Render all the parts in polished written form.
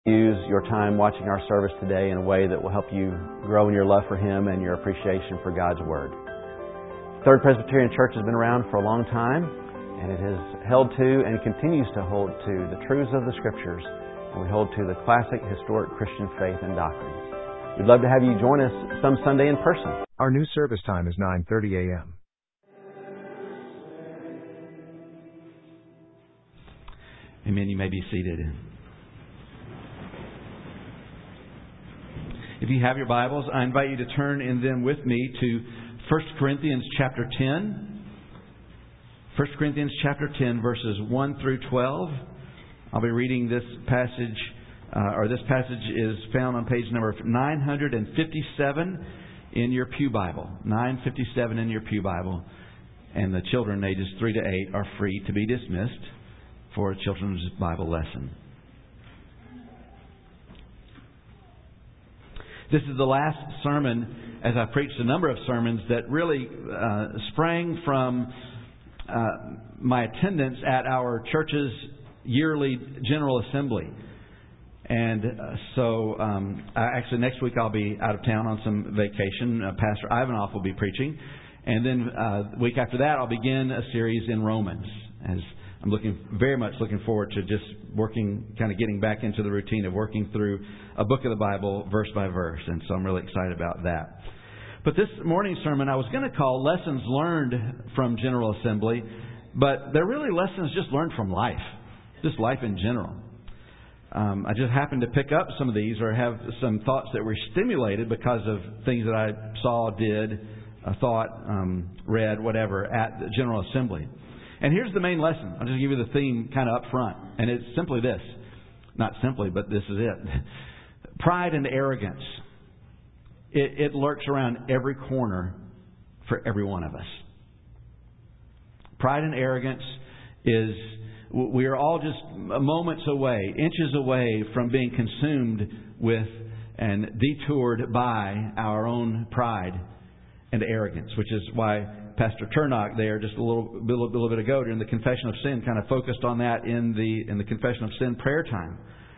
use your time watching our service today in a way that will help you grow in your love for Him and your appreciation for God's Word. Third Presbyterian Church has been around for a long time, and it has held to and continues to hold to the truths of the Scriptures, and we hold to the classic historic Christian faith and doctrines. We'd love to have you join us some Sunday in person. Our new service time is 9:30 a.m. Amen. You may be seated. If you have your Bibles, I invite you to turn in them with me to 1 Corinthians chapter 10. 1 Corinthians chapter 10, verses 1 through 12. I'll be reading this passage, this passage is found on page number 957 in your Pew Bible. 957 in your Pew Bible. And the children ages 3 to 8 are free to be dismissed for a children's Bible lesson. This is the last sermon, as I preached a number of sermons, that really sprang from my attendance at our church's yearly General Assembly. And so actually next week I'll be out of town on some vacation. Pastor Ivanoff will be preaching. And then the week after that I'll begin a series in Romans, as I'm very much looking forward to just getting back into the routine of working through a book of the Bible verse by verse. And so I'm really excited about that. But this morning's sermon I was going to call Lessons Learned from General Assembly, but they're really lessons just learned from life, just life in general. I just happened to pick up some of these or have some thoughts that were stimulated because of things that I saw, did, thought, read, whatever, at the General Assembly. And here's the main lesson. I'll just give you the theme kind of up front. And it's simply this. Not simply, but this is it. Pride and arrogance. It lurks around every corner for every one of us. Pride and arrogance is, we are all just moments away, inches away from being consumed with and detoured by our own pride and arrogance, which is why Pastor Turnock there just a little bit ago during the Confession of Sin kind of focused on that in the Confession of Sin prayer time.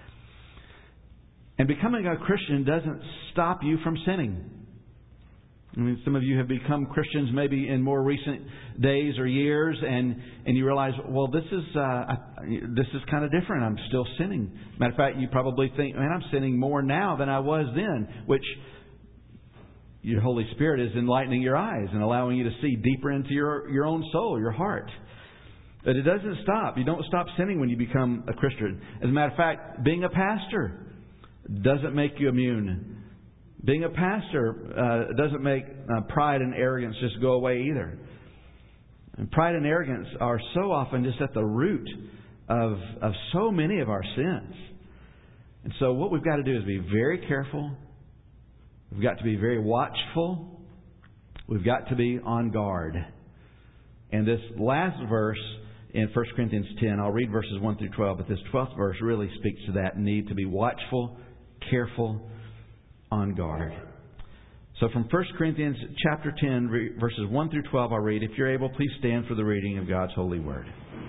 And becoming a Christian doesn't stop you from sinning. I mean, some of you have become Christians maybe in more recent days or years, and you realize, well, this is kind of different. I'm still sinning. Matter of fact, you probably think, man, I'm sinning more now than I was then, which your Holy Spirit is enlightening your eyes and allowing you to see deeper into your own soul, your heart. But it doesn't stop. You don't stop sinning when you become a Christian. As a matter of fact, being a pastor doesn't make you immune. Being a pastor doesn't make pride and arrogance just go away either. And pride and arrogance are so often just at the root of so many of our sins. And so what we've got to do is be very careful. We've got to be very watchful. We've got to be on guard. And this last verse in 1 Corinthians 10, I'll read verses 1 through 12, but this 12th verse really speaks to that need to be watchful, careful, on guard. So from 1 Corinthians chapter 10, verses 1 through 12, I'll read. If you're able, please stand for the reading of God's holy word.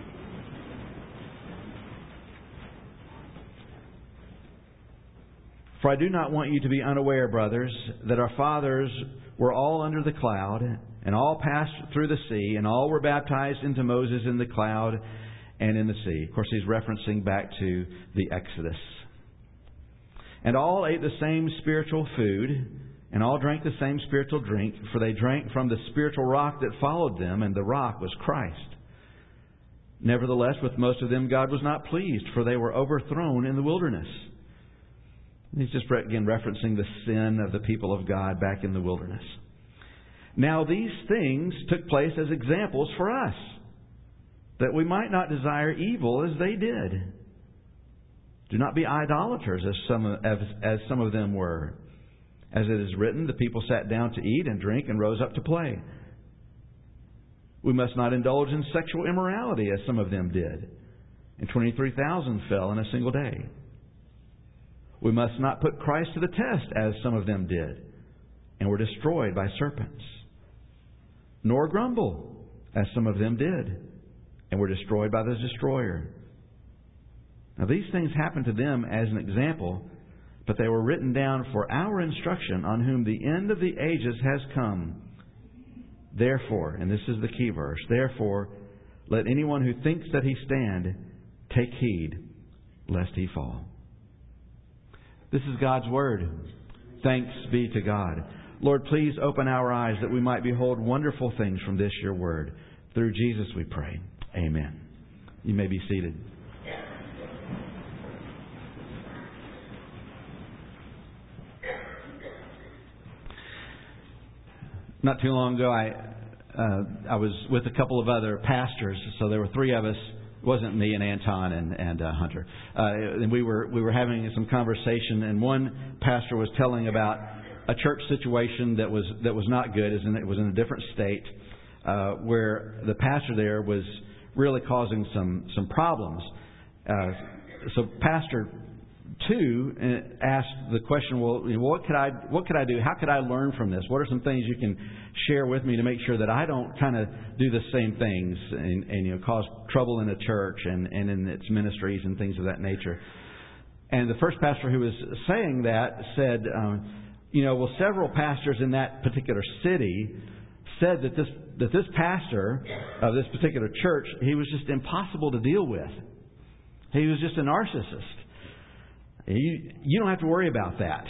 For I do not want you to be unaware, brothers, that our fathers were all under the cloud, and all passed through the sea, and all were baptized into Moses in the cloud and in the sea. Of course, he's referencing back to the Exodus. And all ate the same spiritual food, and all drank the same spiritual drink, for they drank from the spiritual rock that followed them, and the rock was Christ. Nevertheless, with most of them God was not pleased, for they were overthrown in the wilderness. He's just again referencing the sin of the people of God back in the wilderness. Now these things took place as examples for us, that we might not desire evil as they did. Do not be idolaters as some of them were. As it is written, the people sat down to eat and drink and rose up to play. We must not indulge in sexual immorality as some of them did, and 23,000 fell in a single day. We must not put Christ to the test as some of them did, and were destroyed by serpents. Nor grumble as some of them did, and were destroyed by the destroyer. Now these things happened to them as an example, but they were written down for our instruction, on whom the end of the ages has come. Therefore," and this is the key verse, "therefore, let anyone who thinks that he stand take heed, lest he fall." This is God's Word. Thanks be to God. Lord, please open our eyes that we might behold wonderful things from this, your Word. Through Jesus we pray. Amen. You may be seated. Not too long ago, I was with a couple of other pastors, so there were three of us. It wasn't me and Anton and Hunter, and we were having some conversation. And one pastor was telling about a church situation that was not good. It was in a different state, where the pastor there was really causing some problems. So Pastor 2 asked the question, well, what could I do? How could I learn from this? What are some things you can share with me to make sure that I don't kind of do the same things and cause trouble in the church and in its ministries and things of that nature? And the first pastor who was saying that said, several pastors in that particular city said that this pastor of this particular church, he was just impossible to deal with. He was just a narcissist. You don't have to worry about that.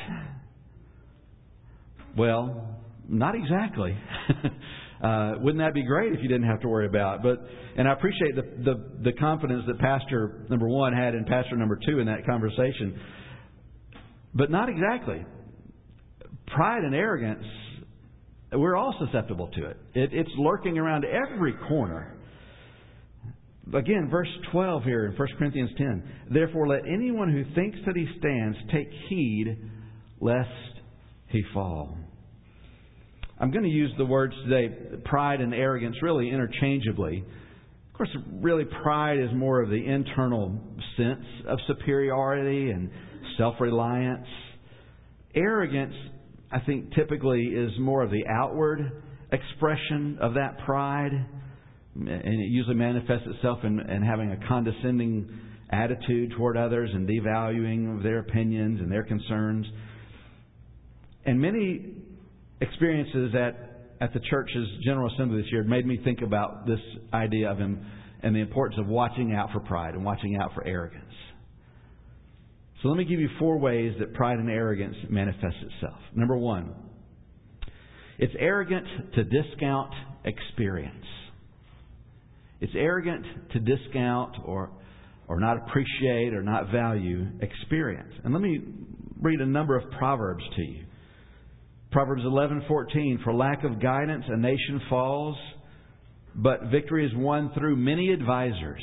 Well, not exactly. Wouldn't that be great if you didn't have to worry about it? And I appreciate the confidence that Pastor number 1 had in Pastor number 2 in that conversation. But not exactly. Pride and arrogance, we're all susceptible to it. It's lurking around every corner. Again, verse 12 here in 1 Corinthians 10. "Therefore, let anyone who thinks that he stands take heed lest he fall." I'm going to use the words today, pride and arrogance, really interchangeably. Of course, really pride is more of the internal sense of superiority and self-reliance. Arrogance, I think, typically is more of the outward expression of that pride. And it usually manifests itself in having a condescending attitude toward others and devaluing of their opinions and their concerns. And many experiences at the church's General Assembly this year made me think about this idea of him and the importance of watching out for pride and watching out for arrogance. So let me give you 4 ways that pride and arrogance manifests itself. Number 1, it's arrogant to discount experience. It's arrogant to discount or not appreciate or not value experience. And let me read a number of Proverbs to you. Proverbs 11:14, "For lack of guidance a nation falls, but victory is won through many advisors."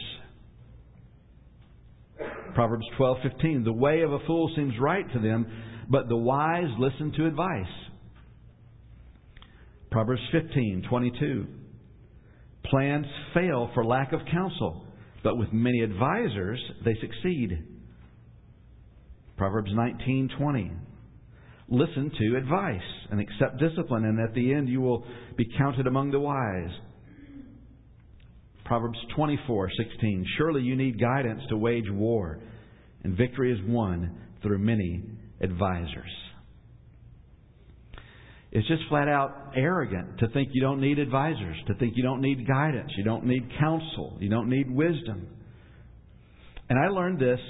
Proverbs 12:15, "The way of a fool seems right to them, but the wise listen to advice." Proverbs 15:22, "Plans fail for lack of counsel, but with many advisors they succeed." Proverbs 19:20, "Listen to advice and accept discipline, and at the end you will be counted among the wise." Proverbs 24:16, "Surely you need guidance to wage war, and victory is won through many advisors." It's just flat out arrogant to think you don't need advisors, to think you don't need guidance, you don't need counsel, you don't need wisdom. And I learned this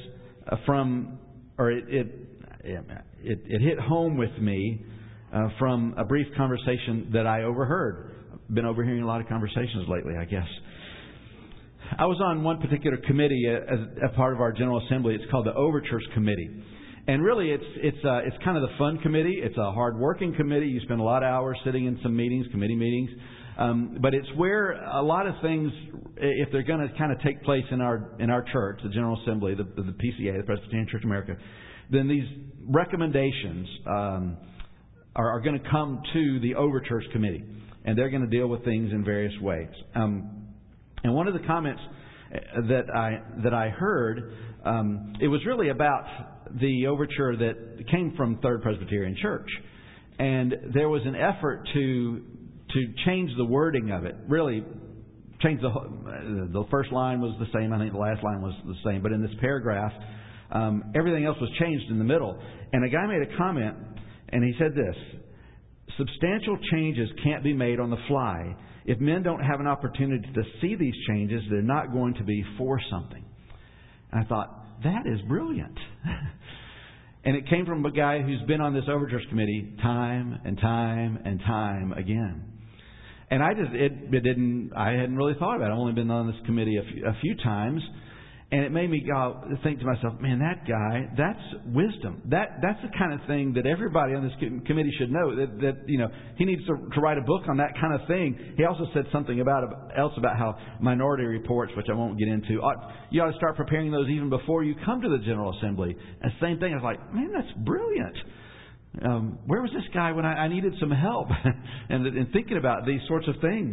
it hit home with me from a brief conversation that I overheard. I've been overhearing a lot of conversations lately, I guess. I was on one particular committee as a part of our General Assembly. It's called the Overtures Committee. And really, it's kind of the fun committee. It's a hard-working committee. You spend a lot of hours sitting in some meetings, committee meetings. But it's where a lot of things, if they're going to kind of take place in our church, the General Assembly, the PCA, the Presbyterian Church of America, then these recommendations are going to come to the Overtures Committee, and they're going to deal with things in various ways. And one of the comments that I heard, it was really about the overture that came from Third Presbyterian Church, and there was an effort to change the wording of it, really changed the first line was the same. I think the last line was the same. But in this paragraph, everything else was changed in the middle. And a guy made a comment, and he said this: substantial changes can't be made on the fly. If men don't have an opportunity to see these changes, they're not going to be for something. And I thought, that is brilliant. And it came from a guy who's been on this Overtures Committee time and time and time again. And I hadn't really thought about it. I've only been on this committee a few times. And it made me think to myself, man, that guy, that's wisdom. That's the kind of thing that everybody on this committee should know. That he needs to write a book on that kind of thing. He also said something else about how minority reports, which I won't get into, you ought to start preparing those even before you come to the General Assembly. And same thing. I was like, man, that's brilliant. Where was this guy when I needed some help and thinking about these sorts of things?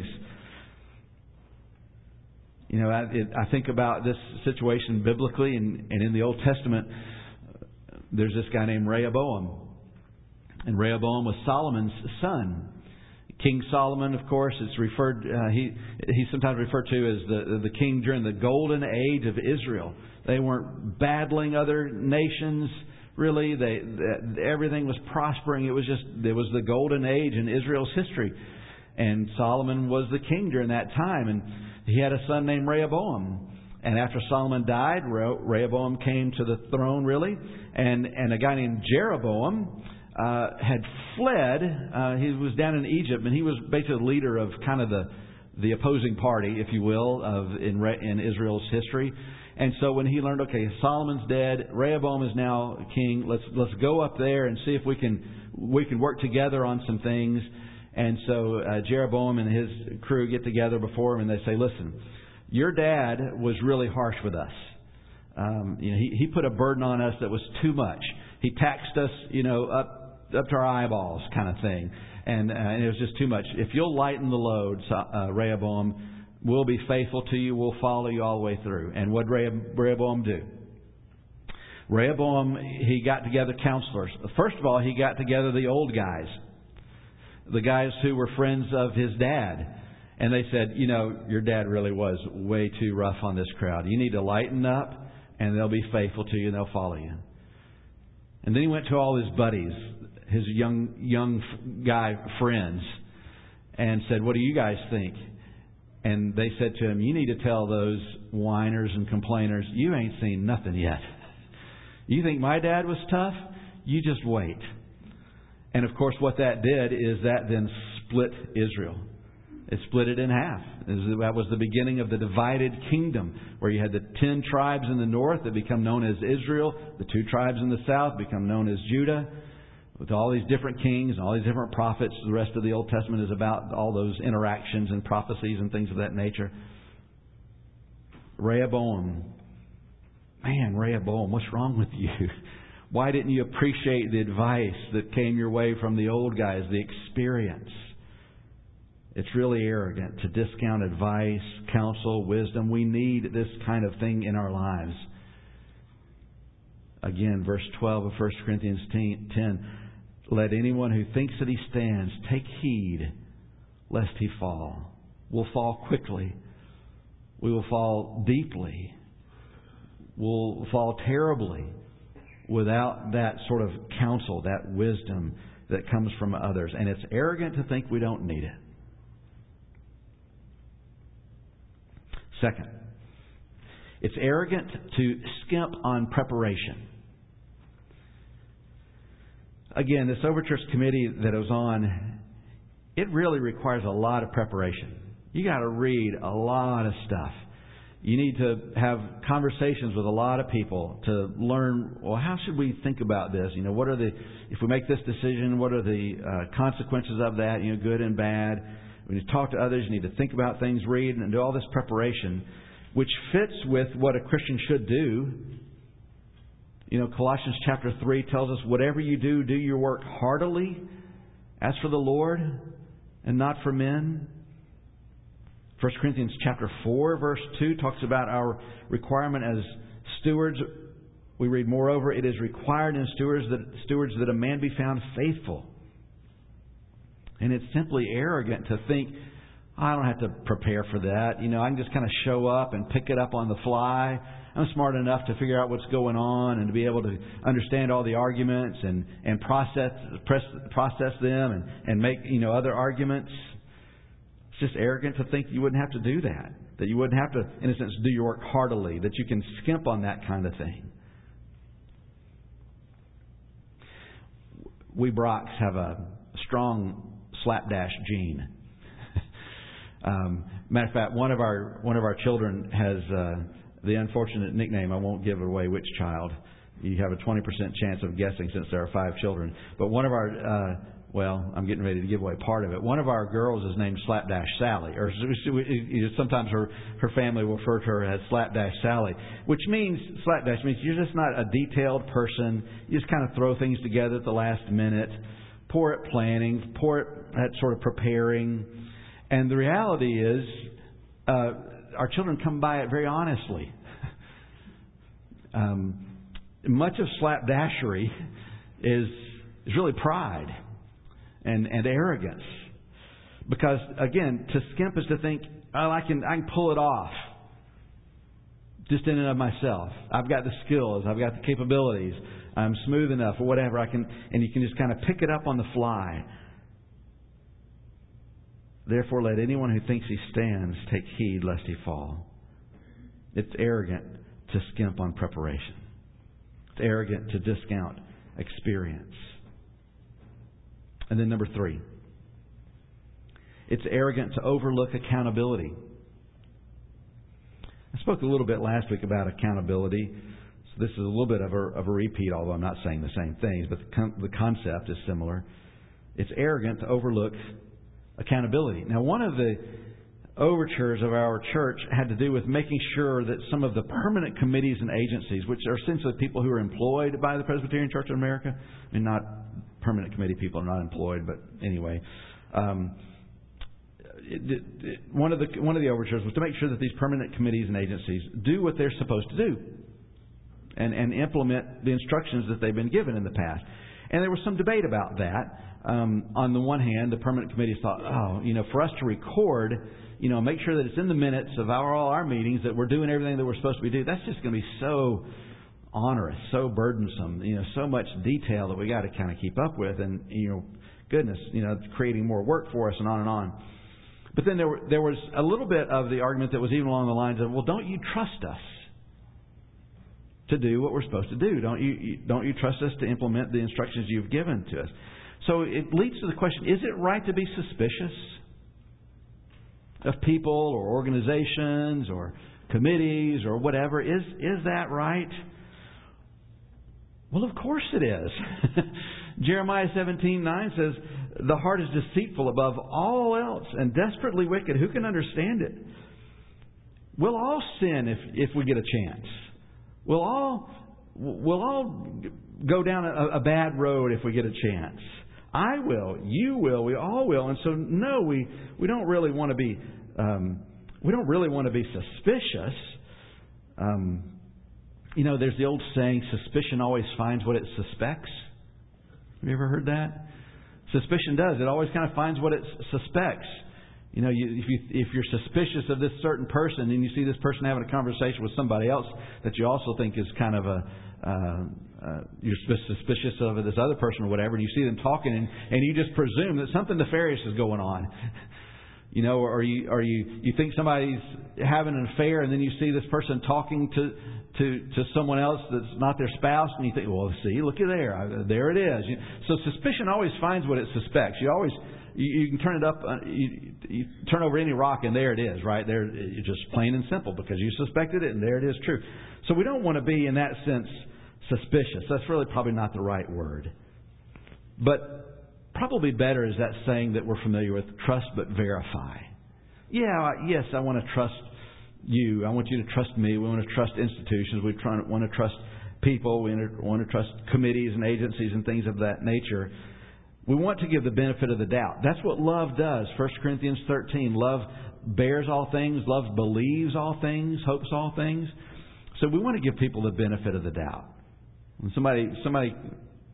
I think about this situation biblically and in the Old Testament. There's this guy named Rehoboam. And Rehoboam was Solomon's son. King Solomon, of course, it's referred. He's sometimes referred to as the king during the golden age of Israel. They weren't battling other nations, really. Everything was prospering. It was the golden age in Israel's history. And Solomon was the king during that time. And he had a son named Rehoboam. And after Solomon died, Rehoboam came to the throne, really. And a guy named Jeroboam had fled. He was down in Egypt, and he was basically the leader of kind of the opposing party, if you will, in Israel's history. And so when he learned, okay, Solomon's dead, Rehoboam is now king. Let's go up there and see if we can work together on some things. And so Jeroboam and his crew get together before him, and they say, listen, your dad was really harsh with us. He put a burden on us that was too much. He taxed us, up to our eyeballs kind of thing. And it was just too much. If you'll lighten the load, Rehoboam, we'll be faithful to you. We'll follow you all the way through. And what did Rehoboam do? Rehoboam, he got together counselors. First of all, he got together the old guys. The guys who were friends of his dad. And they said, your dad really was way too rough on this crowd. You need to lighten up, and they'll be faithful to you, and they'll follow you. And then he went to all his buddies, his young guy friends, and said, what do you guys think? And they said to him, you need to tell those whiners and complainers, you ain't seen nothing yet. You think my dad was tough? You just wait. And of course, what that did is that then split Israel. It split it in half. That was the beginning of the divided kingdom, where you had the 10 tribes in the north that become known as Israel. The 2 tribes in the south become known as Judah, with all these different kings and all these different prophets. The rest of the Old Testament is about all those interactions and prophecies and things of that nature. Rehoboam. Man, Rehoboam, what's wrong with you? Why didn't you appreciate the advice that came your way from the old guys, the experience? It's really arrogant to discount advice, counsel, wisdom. We need this kind of thing in our lives. Again, verse 12 of 1 Corinthians 10. Let anyone who thinks that he stands take heed lest he fall. We'll fall quickly. We will fall deeply. We'll fall terribly without that sort of counsel, that wisdom that comes from others. And it's arrogant to think we don't need it. Second, it's arrogant to skimp on preparation. Again, this Overtures Committee that I was on, it really requires a lot of preparation. You got to read a lot of stuff. You need to have conversations with a lot of people to learn, well, how should we think about this? What are if we make this decision, what are the consequences of that, good and bad? When you talk to others, you need to think about things, read, and do all this preparation, which fits with what a Christian should do. Colossians chapter 3 tells us, whatever you do, do your work heartily, as for the Lord, and not for men. 1 Corinthians chapter 4, verse 2 talks about our requirement as stewards. We read, moreover, it is required in stewards that a man be found faithful. And it's simply arrogant to think, I don't have to prepare for that. I can just kind of show up and pick it up on the fly. I'm smart enough to figure out what's going on and to be able to understand all the arguments and process them and make other arguments. It's just arrogant to think you wouldn't have to do that. That you wouldn't have to, in a sense, do your work heartily. That you can skimp on that kind of thing. We Brocks have a strong slapdash gene. Matter of fact, one of our children has the unfortunate nickname. I won't give away which child. You have a 20% chance of guessing since there are 5 children. But one of our I'm getting ready to give away part of it. One of our girls is named Slapdash Sally, or sometimes her family will refer to her as Slapdash Sally, which means slapdash means you're just not a detailed person. You just kind of throw things together at the last minute, poor at planning, poor at sort of preparing. And the reality is, our children come by it very honestly. Much of slapdashery is really pride and arrogance, because again, to skimp is to think, oh, I can pull it off just in and of myself. I've got the skills, I've got the capabilities, I'm smooth enough, or whatever. And you can just kind of pick it up on the fly. Therefore, let anyone who thinks he stands take heed lest he fall. It's arrogant to skimp on preparation. It's arrogant to discount experience. And then number 3, it's arrogant to overlook accountability. I spoke a little bit last week about accountability. So this is a little bit of a repeat, although I'm not saying the same things, but the concept is similar. It's arrogant to overlook accountability. Now, one of the overtures of our church had to do with making sure that some of the permanent committees and agencies, which are essentially people who are employed by the Presbyterian Church of America, I mean, not permanent committee people are not employed, but anyway, one of the overtures was to make sure that these permanent committees and agencies do what they're supposed to do and implement the instructions that they've been given in the past. And there was some debate about that. On the one hand, the permanent committees thought, for us to record, make sure that it's in the minutes of all our meetings that we're doing everything that we're supposed to be doing. That's just going to be so onerous, so burdensome, so much detail that we got to kind of keep up with, and goodness, it's creating more work for us, and on and on. But then there was a little bit of the argument that was even along the lines of, well, don't you trust us to do what we're supposed to do? Don't you trust us to implement the instructions you've given to us? So it leads to the question, is it right to be suspicious of people or organizations or committees or whatever? Is that right? Well, of course it is. Jeremiah 17:9 says, the heart is deceitful above all else and desperately wicked. Who can understand it? We'll all sin if we get a chance. We'll all go down a bad road if we get a chance. I will. You will. We all will. And so, no, we don't really want to be. We don't really want to be suspicious. There's the old saying, "Suspicion always finds what it suspects." Have you ever heard that? Suspicion does. It always kind of finds what it suspects. If you're suspicious of this certain person and you see this person having a conversation with somebody else that you also think is kind of you're suspicious of this other person or whatever, and you see them talking and you just presume that something nefarious is going on. Or you think somebody's having an affair, and then you see this person talking to someone else that's not their spouse, and you think, well, see, looky there it is. So suspicion always finds what it suspects. You can turn it up, you turn over any rock, and there it is, right there. It's just plain and simple because you suspected it, and there it is, true. So we don't want to be, in that sense, suspicious. That's really probably not the right word, but probably better is that saying that we're familiar with, trust but verify. Yes, I want to trust you. I want you to trust me. We want to trust institutions. We want to trust people. We want to trust committees and agencies and things of that nature. We want to give the benefit of the doubt. That's what love does. 1 Corinthians 13, love bears all things. Love believes all things, hopes all things. So we want to give people the benefit of the doubt. When somebody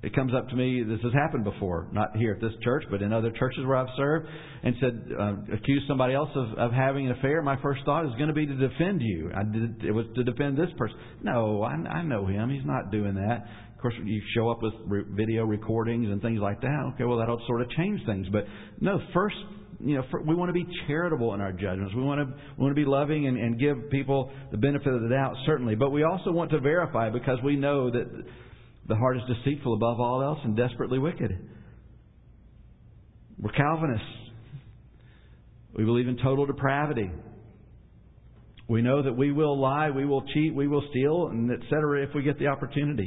It comes up to me, this has happened before, not here at this church, but in other churches where I've served, and said, accuse somebody else of having an affair. My first thought is going to be to defend you. It was to defend this person. No, I know him. He's not doing that. Of course, you show up with video recordings and things like that. Okay, well, that'll sort of change things. But no, first, we want to be charitable in our judgments. We want to be loving and give people the benefit of the doubt, certainly. But we also want to verify, because we know that the heart is deceitful above all else and desperately wicked. We're Calvinists. We believe in total depravity. We know that we will lie, we will cheat, we will steal, and etc. if we get the opportunity.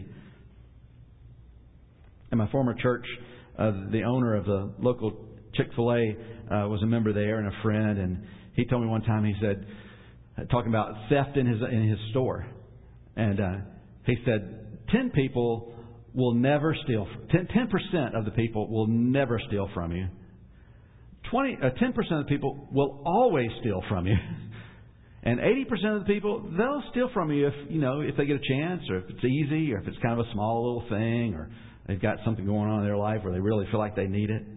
In my former church, the owner of the local Chick-fil-A was a member there and a friend, and he told me one time, he said, talking about theft in his store, and he said, 10 people will never steal. 10% of the people will never steal from you. 10% of the people will always steal from you. And 80% of the people, they'll steal from you if they get a chance, or if it's easy, or if it's kind of a small little thing, or they've got something going on in their life where they really feel like they need it.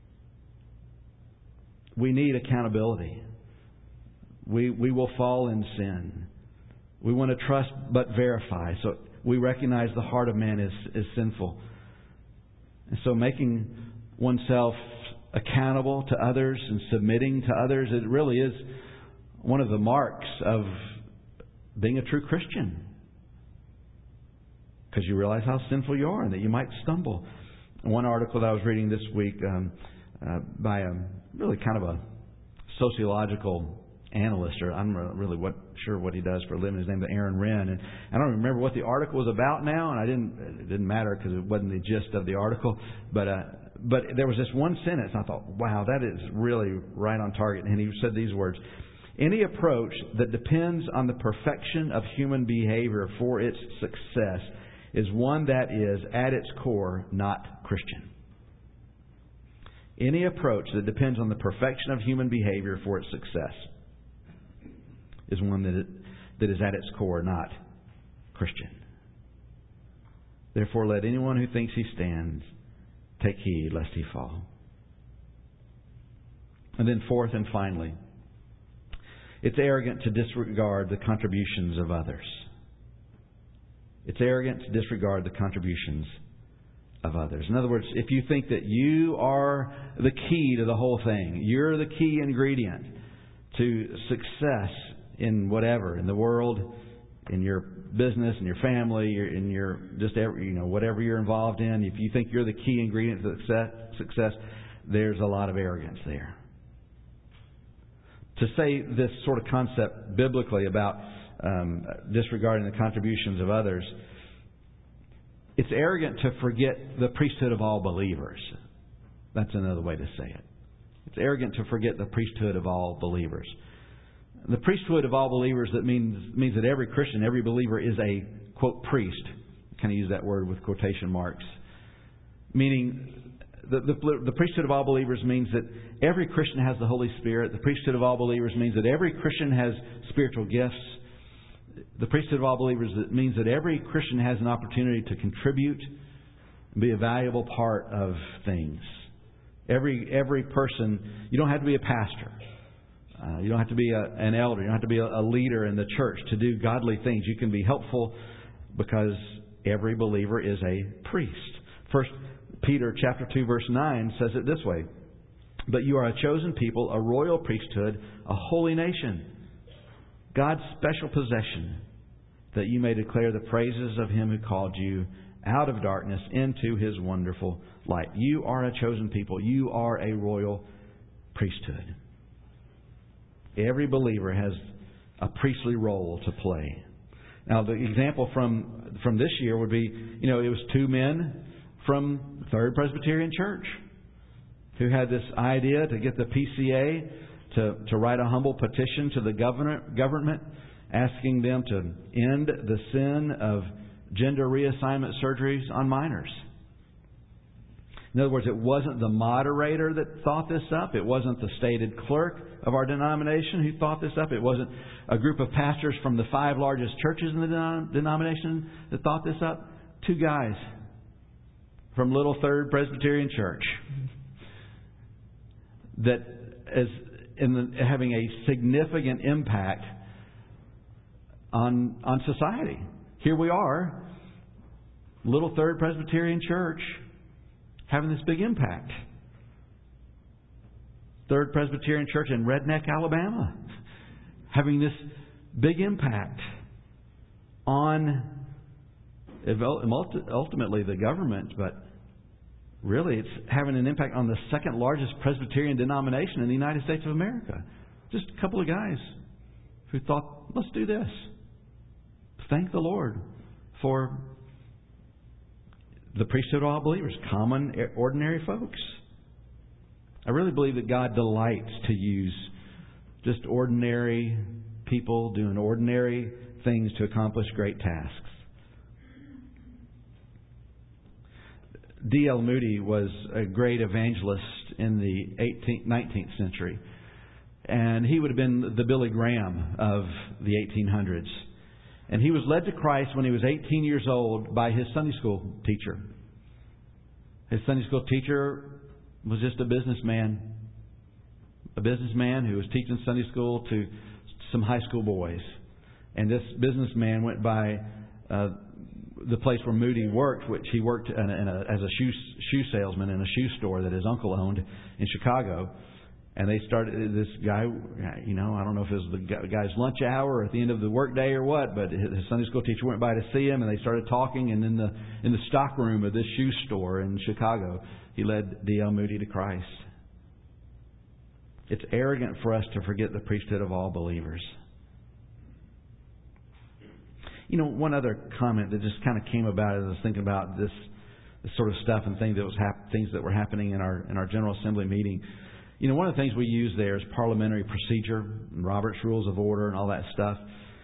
We need accountability. We will fall in sin. We want to trust but verify. So we recognize the heart of man is sinful. And so making oneself accountable to others and submitting to others, it really is one of the marks of being a true Christian. Because you realize how sinful you are and that you might stumble. One article that I was reading this week by a really kind of a sociological analyst, or I'm really sure what he does for a living. His name is Aaron Renn, and I don't remember what the article was about now, and it didn't matter because it wasn't the gist of the article. But there was this one sentence, and I thought, wow, that is really right on target. And he said these words: "Any approach that depends on the perfection of human behavior for its success is one that is, at its core, not Christian." Any approach that depends on the perfection of human behavior for its success is one that is at its core not Christian. Therefore, let anyone who thinks he stands take heed lest he fall. And then fourth and finally, it's arrogant to disregard the contributions of others. It's arrogant to disregard the contributions of others. In other words, if you think that you are the key to the whole thing, you're the key ingredient to success in whatever, in the world, in your business, in your family, in your whatever you're involved in, if you think you're the key ingredient to success, there's a lot of arrogance there. To say this sort of concept biblically about disregarding the contributions of others, it's arrogant to forget the priesthood of all believers. That's another way to say it. It's arrogant to forget the priesthood of all believers. The priesthood of all believers, that means that every Christian, every believer is a, quote, priest. I kind of use that word with quotation marks. Meaning, the priesthood of all believers means that every Christian has the Holy Spirit. The priesthood of all believers means that every Christian has spiritual gifts. The priesthood of all believers means that every Christian has an opportunity to contribute and be a valuable part of things. Every person, you don't have to be a pastor. You don't have to be an elder. You don't have to be a leader in the church to do godly things. You can be helpful because every believer is a priest. 1 Peter chapter 2 verse 9 says it this way: "But you are a chosen people, a royal priesthood, a holy nation, God's special possession, that you may declare the praises of Him who called you out of darkness into His wonderful light." You are a chosen people. You are a royal priesthood. Every believer has a priestly role to play. Now, the example from this year would be, it was two men from Third Presbyterian Church who had this idea to get the PCA to write a humble petition to the government asking them to end the sin of gender reassignment surgeries on minors. In other words, it wasn't the moderator that thought this up. It wasn't the stated clerk of our denomination who thought this up. It wasn't a group of pastors from the 5 largest churches in the denomination that thought this up. 2 guys from Little Third Presbyterian Church that is having a significant impact on society. Here we are, Little Third Presbyterian Church, having this big impact. Third Presbyterian Church in Redneck, Alabama, having this big impact on ultimately the government, but really it's having an impact on the second largest Presbyterian denomination in the United States of America. Just a couple of guys who thought, let's do this. Thank the Lord for the priesthood of all believers, common, ordinary folks. I really believe that God delights to use just ordinary people doing ordinary things to accomplish great tasks. D.L. Moody was a great evangelist in the 19th century. And he would have been the Billy Graham of the 1800s. And he was led to Christ when he was 18 years old by his Sunday school teacher. His Sunday school teacher was just a businessman who was teaching Sunday school to some high school boys. And this businessman went by the place where Moody worked, which he worked as a shoe salesman in a shoe store that his uncle owned in Chicago. And they started, this guy, I don't know if it was the guy's lunch hour or at the end of the workday or what, but his Sunday school teacher went by to see him, and they started talking. And in the stock room of this shoe store in Chicago, he led D.L. Moody to Christ. It's arrogant for us to forget the priesthood of all believers. One other comment that just kind of came about as I was thinking about this sort of stuff and things that were happening in our General Assembly meeting. One of the things we use there is parliamentary procedure and Robert's Rules of Order and all that stuff.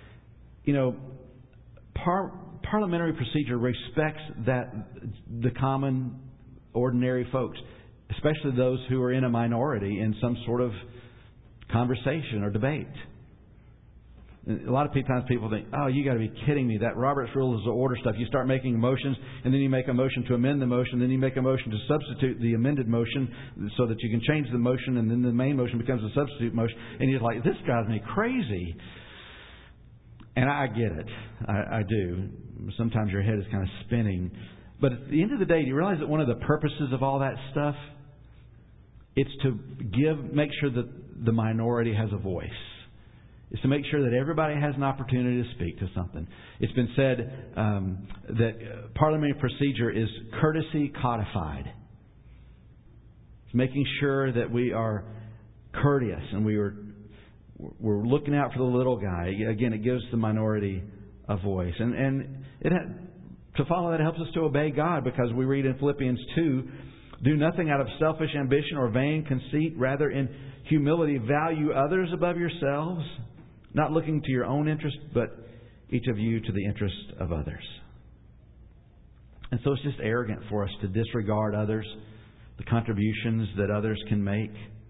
Parliamentary procedure respects the common, ordinary folks, especially those who are in a minority in some sort of conversation or debate. A lot of times people think, oh, you got to be kidding me. That Robert's Rules of Order stuff, you start making motions, and then you make a motion to amend the motion, then you make a motion to substitute the amended motion so that you can change the motion, and then the main motion becomes a substitute motion. And you're like, this drives me crazy. And I get it. I do. Sometimes your head is kind of spinning. But at the end of the day, do you realize that one of the purposes of all that stuff, it's to make sure that the minority has a voice. Is to make sure that everybody has an opportunity to speak to something. It's been said that parliamentary procedure is courtesy codified. It's making sure that we are courteous and we're looking out for the little guy. Again, it gives the minority a voice. And to follow that, it helps us to obey God, because we read in Philippians 2, do nothing out of selfish ambition or vain conceit. Rather, in humility, value others above yourselves, not looking to your own interest, but each of you to the interest of others. And so it's just arrogant for us to disregard others, the contributions that others can make,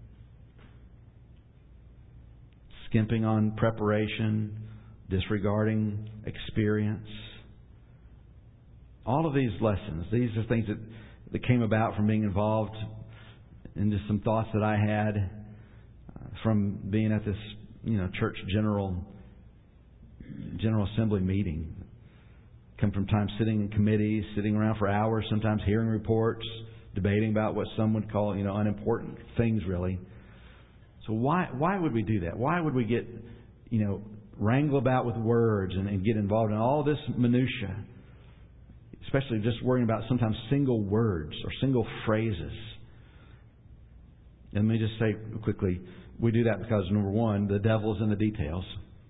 skimping on preparation, disregarding experience. All of these lessons, these are things that came about from being involved in just some thoughts that I had from being at this church General Assembly meeting. Come from time sitting in committees, sitting around for hours, sometimes hearing reports, debating about what some would call, unimportant things really. So why would we do that? Why would we get, wrangle about with words and get involved in all this minutia? Especially just worrying about sometimes single words or single phrases. And let me just say quickly, we do that because, number one, the devil's in the details.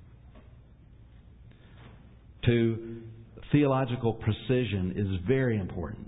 2, theological precision is very important.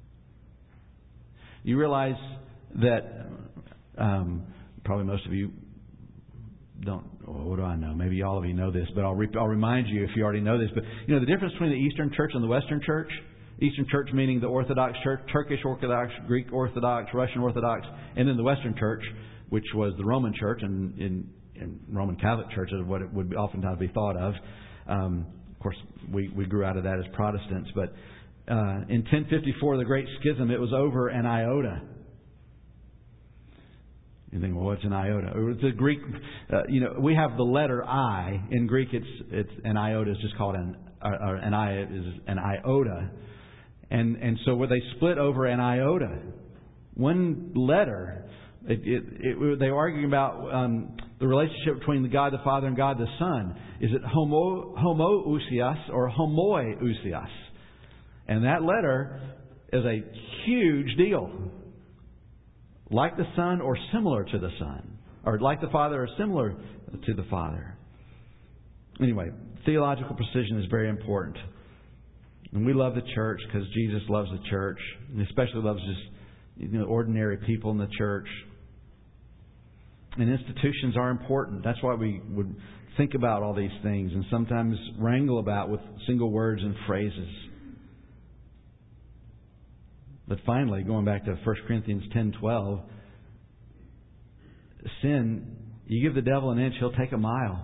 You realize that probably most of you don't. What do I know? Maybe all of you know this, but I'll remind you if you already know this. But the difference between the Eastern Church and the Western Church. Eastern Church meaning the Orthodox Church, Turkish Orthodox, Greek Orthodox, Russian Orthodox, and then the Western Church, which was the Roman Church and in Roman Catholic Church is what it would oftentimes be thought of. Of course, we grew out of that as Protestants, but in 1054, the Great Schism, it was over an iota. You think, well, what's an iota? It's a Greek. We have the letter I in Greek. It's an iota is just called an iota, and so where they split over an iota, one letter. They were arguing about the relationship between the God the Father and God the Son. Is it homoousios or homoiousios? And that letter is a huge deal. Like the Son or similar to the Son. Or like the Father or similar to the Father. Anyway, theological precision is very important. And we love the church because Jesus loves the church. And especially loves just ordinary people in the church. And institutions are important. That's why we would think about all these things and sometimes wrangle about with single words and phrases. But finally, going back to 1 Corinthians 10:12, sin, you give the devil an inch, he'll take a mile.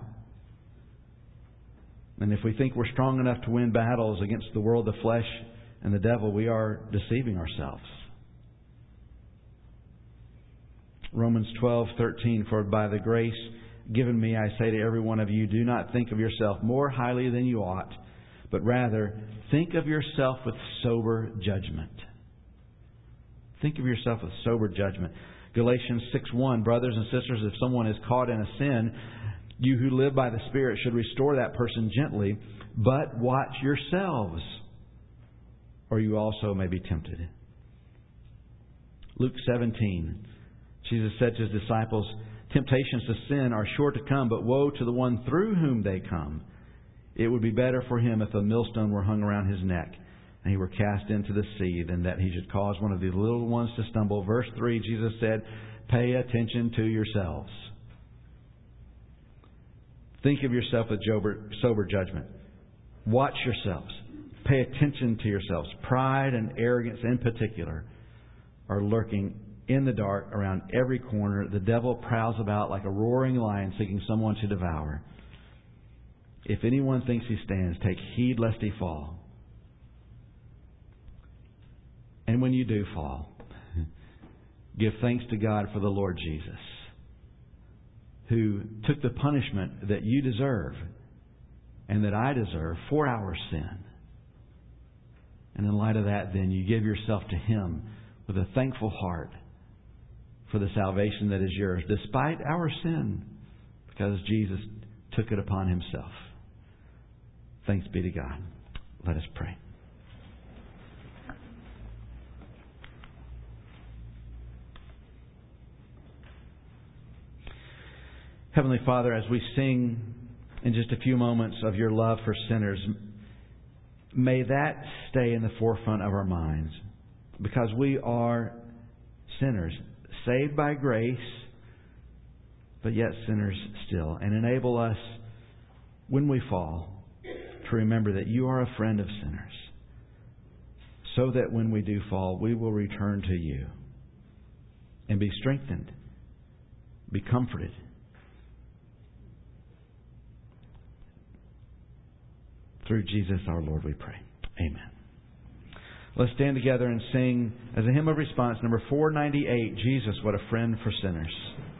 And if we think we're strong enough to win battles against the world, the flesh, and the devil, we are deceiving ourselves. Romans 12:13, for by the grace given me, I say to every one of you, do not think of yourself more highly than you ought, but rather think of yourself with sober judgment. Think of yourself with sober judgment. Galatians 6:1, brothers and sisters, if someone is caught in a sin, you who live by the Spirit should restore that person gently, but watch yourselves, or you also may be tempted. Luke 17, Jesus said to His disciples, temptations to sin are sure to come, but woe to the one through whom they come. It would be better for him if a millstone were hung around his neck and he were cast into the sea than that he should cause one of these little ones to stumble. Verse 3, Jesus said, pay attention to yourselves. Think of yourself with sober judgment. Watch yourselves. Pay attention to yourselves. Pride and arrogance in particular are lurking in the dark around every corner. The devil prowls about like a roaring lion seeking someone to devour. If anyone thinks he stands, take heed lest he fall. And when you do fall, give thanks to God for the Lord Jesus, who took the punishment that you deserve and that I deserve for our sin. And in light of that, then, you give yourself to Him with a thankful heart for the salvation that is yours, despite our sin, because Jesus took it upon Himself. Thanks be to God. Let us pray. Heavenly Father, as we sing in just a few moments of your love for sinners, may that stay in the forefront of our minds, because we are sinners, saved by grace, but yet sinners still. And enable us, when we fall, to remember that you are a friend of sinners, so that when we do fall, we will return to you and be strengthened, be comforted. Through Jesus our Lord we pray. Amen. Let's stand together and sing as a hymn of response, number 498, Jesus, what a friend for sinners.